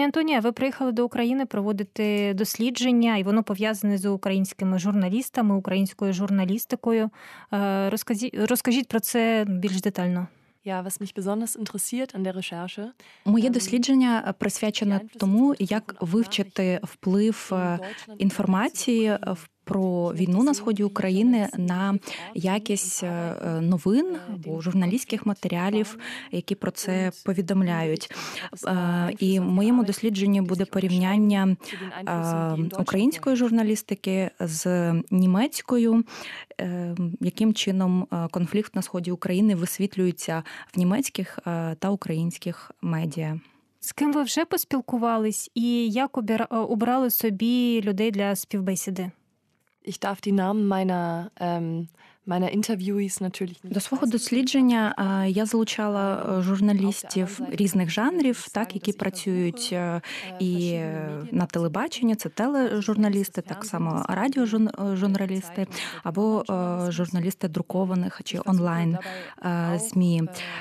Антонія, ви приїхали до України проводити дослідження, і воно пов'язане з українськими журналістами, українською журналістикою. Розкажіть про це більш детально. Was mich besonders interessiert an der Recherche. Моє дослідження присвячене тому, як вивчити вплив інформації про війну на сході України на якість новин або журналістських матеріалів, які про це повідомляють. І в моєму дослідженні буде порівняння української журналістики з німецькою, яким чином конфлікт на сході України висвітлюється в німецьких та українських медіа. З ким ви вже поспілкувались і як обрали собі людей для співбесіди? Ich darf die Namen meiner Interviewees natürlich nicht. До свого дослідження я залучала журналістів різних жанрів, так, які працюють і на телебаченні, це тележурналісти, так само радіожурналісти, або журналісти друкованих чи онлайн ЗМІ.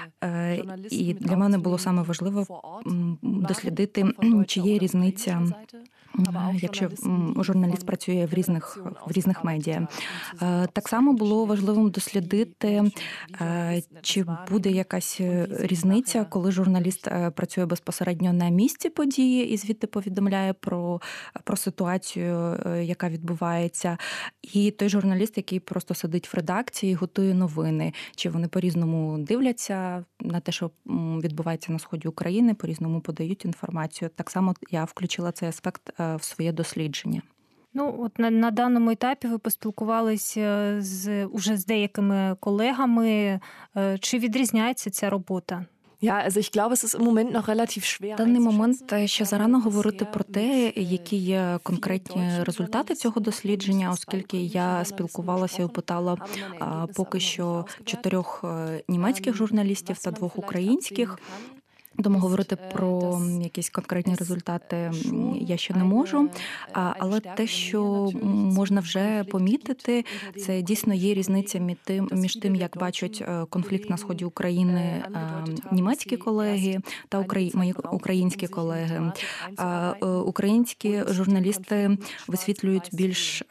І для мене було саме важливо дослідити, чи є різниця, якщо журналіст працює в різних медіа. Так само було важливим дослідити, чи буде якась різниця, коли журналіст працює безпосередньо на місці події і звідти повідомляє про ситуацію, яка відбувається, і той журналіст, який просто сидить в редакції і готує новини, чи вони по-різному дивляться на те, що відбувається на сході України, по-різному подають інформацію. Так само я включила цей аспект в своє дослідження. От на даному етапі ви поспілкувалися уже з деякими колегами. Чи відрізняється ця робота? Ich glaube, es ist im Moment noch relativ schwer. В даний момент ще зарано говорити про те, які є конкретні результати цього дослідження, оскільки я спілкувалася і опитала поки що 4 німецьких журналістів та 2 українських. Тому говорити про якісь конкретні результати я ще не можу, але те, що можна вже помітити, це дійсно є різниця між тим, як бачать конфлікт на сході України німецькі колеги та мої українські колеги. Українські журналісти висвітлюють більш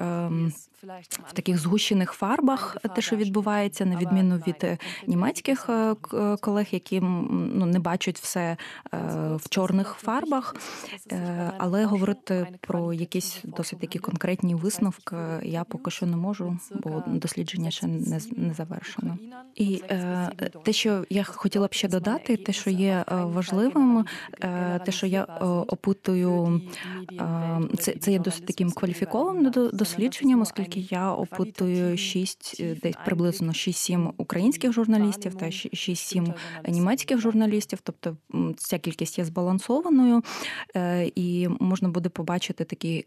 в таких згущених фарбах те, що відбувається, на відміну від німецьких колег, які не бачать все в чорних фарбах, але говорити про якісь досить такі конкретні висновки я поки що не можу, бо дослідження ще не завершено. І те, що я хотіла б ще додати, те, що є важливим, те, що я опитую, це є досить таким кваліфікованим дослідженням, оскільки я опитую десь приблизно 6-7 українських журналістів та 6-7 німецьких журналістів, тобто ця кількість є збалансованою, і можна буде побачити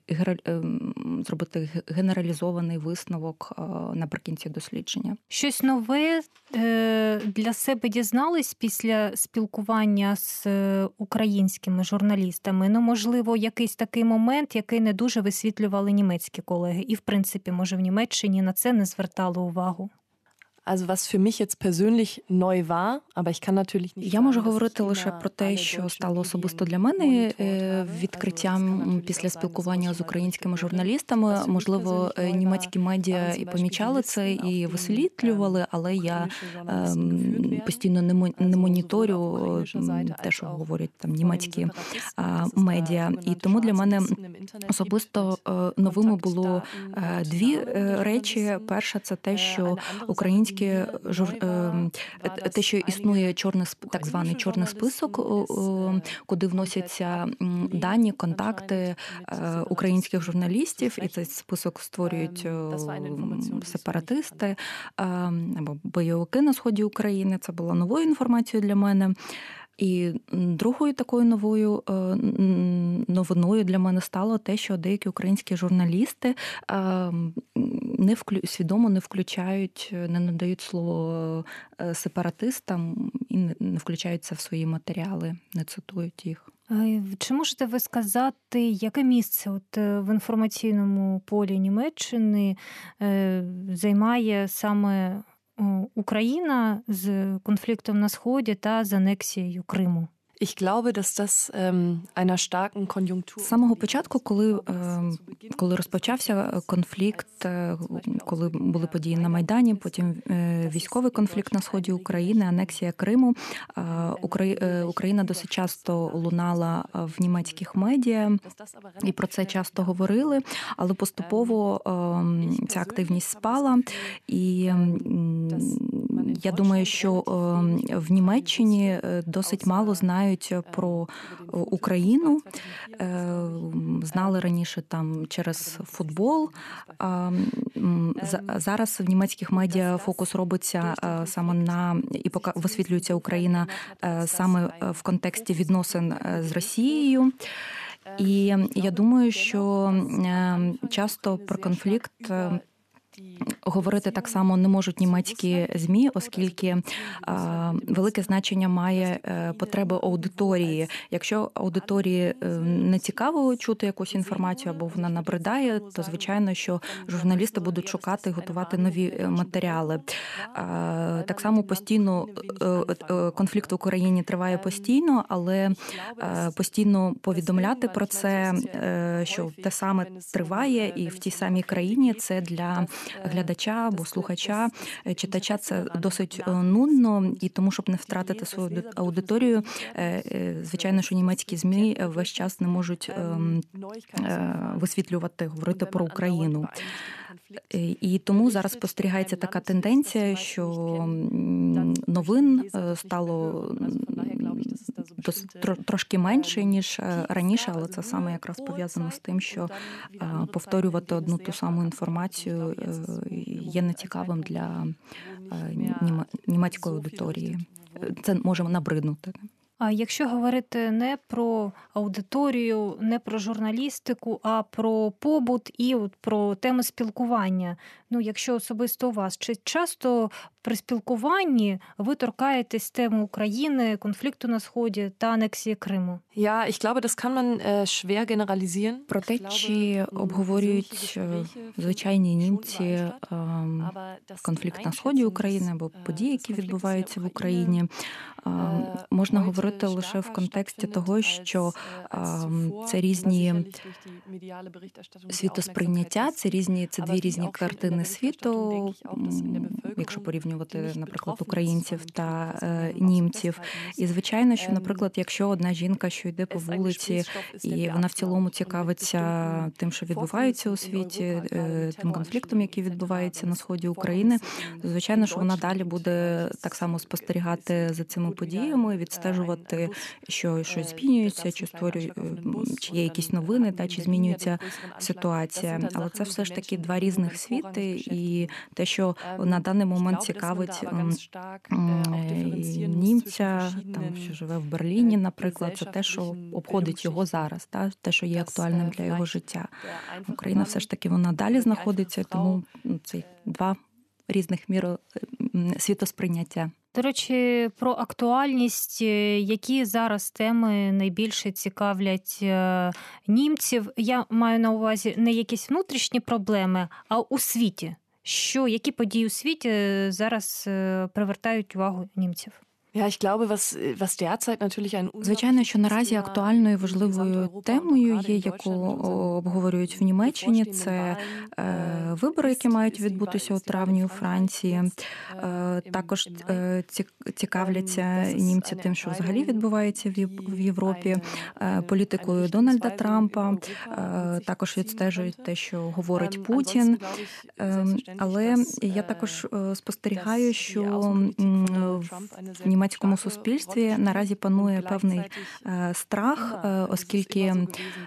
зробити генералізований висновок наприкінці дослідження. Щось нове для себе дізнались після спілкування з українськими журналістами? Можливо, якийсь такий момент, який не дуже висвітлювали німецькі колеги, і, в принципі, може, в Німеччині на це не звертали увагу? Also was für mich jetzt persönlich neu war, aber ich kann natürlich nicht. Я можу говорити лише про те, що стало особисто для мене відкриттям після спілкування з українськими журналістами. Можливо, німецькі медіа і помічали це, і висвітлювали, але я постійно не моніторю те, що говорять там німецькі медіа. І тому для мене особисто новими було 2 речі. Перша – це те, що українські те, що існує так званий чорний список, куди вносяться дані, контакти українських журналістів, і цей список створюють сепаратисти або бойовики на сході України. Це було новою інформацією для мене. І другою такою новиною для мене стало те, що деякі українські журналісти свідомо не включають, не надають слово сепаратистам і не включаються в свої матеріали, не цитують їх. Чи можете ви сказати, яке місце в інформаційному полі Німеччини займає саме Україна з конфліктом на Сході та з анексією Криму? Ich glaube, dass das einer starken Konjunktur. З самого початку, коли розпочався конфлікт, коли були події на Майдані, потім військовий конфлікт на сході України, анексія Криму, Україна досить часто лунала в німецьких медіа, і про це часто говорили, але поступово ця активність спала, і я думаю, що в Німеччині досить мало знають про Україну. Знали раніше там через футбол. Зараз в німецьких медіа фокус робиться саме на, і висвітлюється Україна саме в контексті відносин з Росією. І я думаю, що часто про конфлікт говорити так само не можуть німецькі ЗМІ, оскільки велике значення має потреба аудиторії. Якщо аудиторії не цікаво чути якусь інформацію або вона набридає, то звичайно, що журналісти будуть шукати і готувати нові матеріали. Так само постійно конфлікт в Україні триває постійно, але постійно повідомляти про це, що те саме триває і в тій самій країні, це для глядача або слухача, читача це досить нудно, і тому, щоб не втратити свою аудиторію, звичайно, що німецькі ЗМІ весь час не можуть висвітлювати, говорити про Україну. І тому зараз спостерігається така тенденція, що новин стало трошки менше, ніж раніше, але це саме якраз пов'язано з тим, що повторювати одну ту саму інформацію є нецікавим для німецької аудиторії. Це може набриднути. А якщо говорити не про аудиторію, не про журналістику, а про побут і от про теми спілкування, якщо особисто у вас, чи часто при спілкуванні ви торкаєтесь теми України, конфлікту на Сході та анексії Криму? Ja, ich glaube, das kann man schwer generalisieren. Про те, чи обговорюють звичайні німці конфлікт на сході України або події, які відбуваються в Україні, можна говорити лише в контексті того, що це різні світосприйняття, це дві різні картини світу, якщо порівнювати, наприклад, українців та німців. І, звичайно, що, наприклад, якщо одна жінка, що йде по вулиці, і вона в цілому цікавиться тим, що відбувається у світі, тим конфліктом, який відбувається на сході України, то, звичайно, що вона далі буде так само спостерігати за цими подіями, відстежувати, що щось змінюється, чи є якісь новини, чи змінюється ситуація. Але це все ж таки два різних світи, і те, що на даний момент цікавить німця, що живе в Берліні, наприклад, це те, що обходить його зараз, те, що є актуальним для його життя. Україна все ж таки вона далі знаходиться, тому це два різних світосприйняття. До речі, про актуальність, які зараз теми найбільше цікавлять німців. Я маю на увазі не якісь внутрішні проблеми, а у світі. Які події у світі зараз привертають увагу німців? Звичайно, що наразі актуальною і важливою темою є, яку обговорюють в Німеччині, це вибори, які мають відбутися у травні у Франції. Також цікавляться німці тим, що взагалі відбувається в Європі, політикою Дональда Трампа, також відстежують те, що говорить Путін. Але я також спостерігаю, що в німецькому суспільстві наразі панує певний страх, оскільки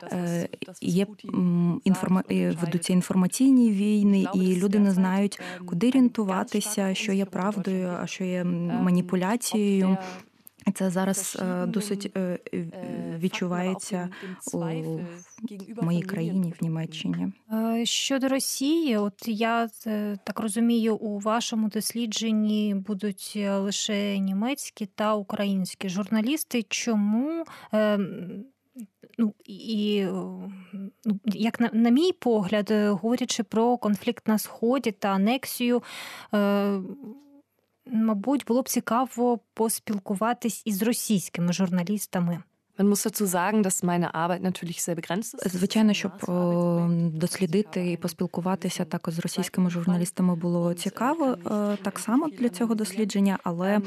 ведуться інформаційні війни, і люди не знають, куди орієнтуватися, що є правдою, а що є маніпуляцією. І це зараз досить відчувається у моїй країні, в Німеччині. Щодо Росії, от я так розумію, у вашому дослідженні будуть лише німецькі та українські журналісти. Чому? Як на мій погляд, говорячи про конфлікт на Сході та анексію, мабуть, було б цікаво поспілкуватись із російськими журналістами. Man muss dazu sagen, dass meine Arbeit natürlich sehr begrenzt ist. Звичайно, щоб дослідити і поспілкуватися також з російськими журналістами було цікаво так само для цього дослідження, але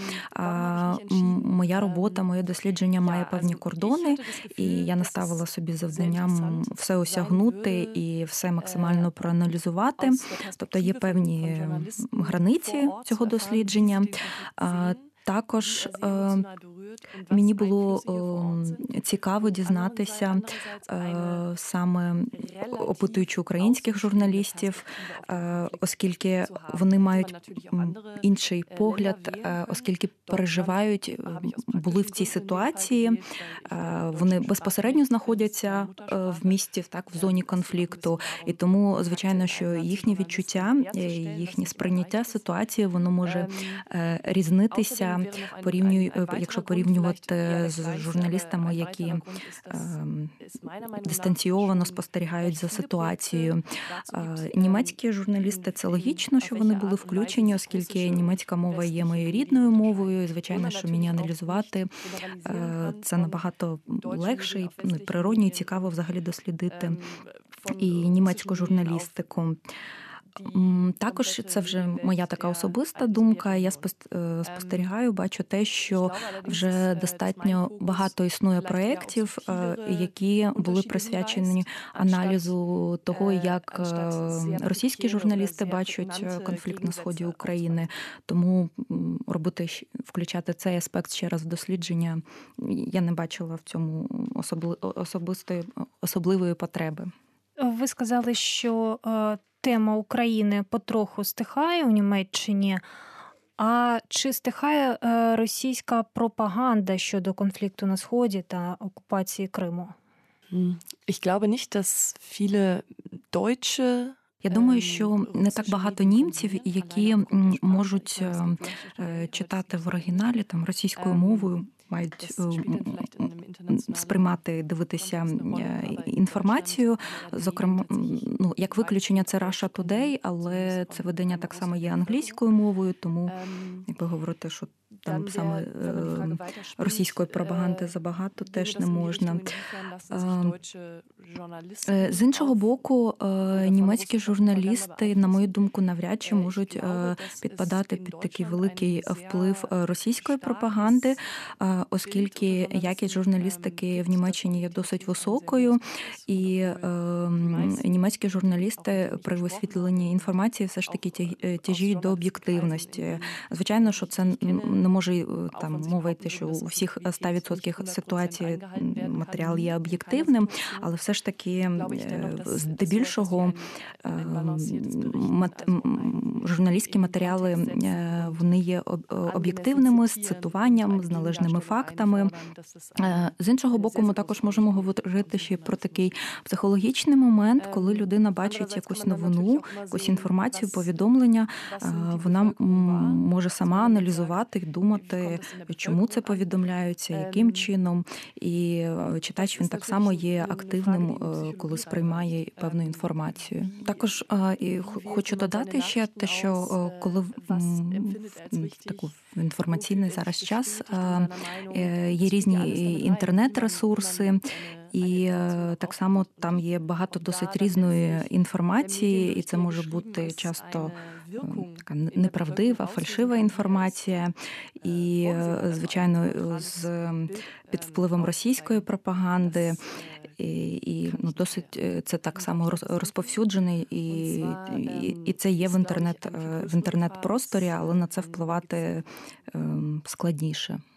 моя робота, моє дослідження має певні кордони, і я наставила собі завданням все осягнути і все максимально проаналізувати. Тобто є певні границі цього дослідження. Також мені було цікаво дізнатися, саме опитуючи українських журналістів, оскільки вони мають інший погляд, оскільки переживають, були в цій ситуації, вони безпосередньо знаходяться в місті, так, в зоні конфлікту, і тому, звичайно, що їхні відчуття, їхнє сприйняття ситуації, воно може різнитися, якщо порівнювати з журналістами, які дистанційовано спостерігають за ситуацією. Німецькі журналісти, це логічно, що вони були включені, оскільки німецька мова є моєю рідною мовою, і, звичайно, що мені аналізувати це набагато легше і природньо, і цікаво взагалі дослідити і німецьку журналістику. Також це вже моя така особиста думка. Я спостерігаю, бачу те, що вже достатньо багато існує проєктів, які були присвячені аналізу того, як російські журналісти бачать конфлікт на сході України. Тому включати цей аспект ще раз в дослідження, я не бачила в цьому особливої потреби. Ви сказали, що тема України потроху стихає у Німеччині. А чи стихає російська пропаганда щодо конфлікту на Сході та окупації Криму? Ich glaube nicht, dass viele Deutsche Я думаю, що не так багато німців, які можуть читати в оригіналі там російською мовою, мають сприймати, дивитися інформацію. Зокрема, як виключення це Russia Today, але це видання так само є англійською мовою, тому якби говорити, що там саме російської пропаганди забагато теж не можна. З іншого боку, німецькі журналісти, на мою думку, навряд чи можуть підпадати під такий великий вплив російської пропаганди, оскільки якість журналістики в Німеччині є досить високою, і німецькі журналісти при висвітленні інформації все ж таки тяжіють до об'єктивності. Звичайно, що це не може там мова йти, що у всіх 100% ситуації матеріал є об'єктивним, але все ж таки здебільшого журналістські матеріали, вони є об'єктивними, з цитуванням, з належними фактами. З іншого боку, ми також можемо говорити ще про такий психологічний момент, коли людина бачить якусь новину, якусь інформацію, повідомлення, вона може сама аналізувати і думати, чому це повідомляється, яким чином. І читач, він так само є активним, коли сприймає певну інформацію. Також хочу додати ще те, що коли в інформаційний зараз час є різні інтернет-ресурси, і так само там є багато досить різної інформації, і це може бути часто така неправдива, фальшива інформація. І, звичайно, під впливом російської пропаганди, і досить це так само розповсюджений, і це є в інтернет-просторі, але на це впливати складніше.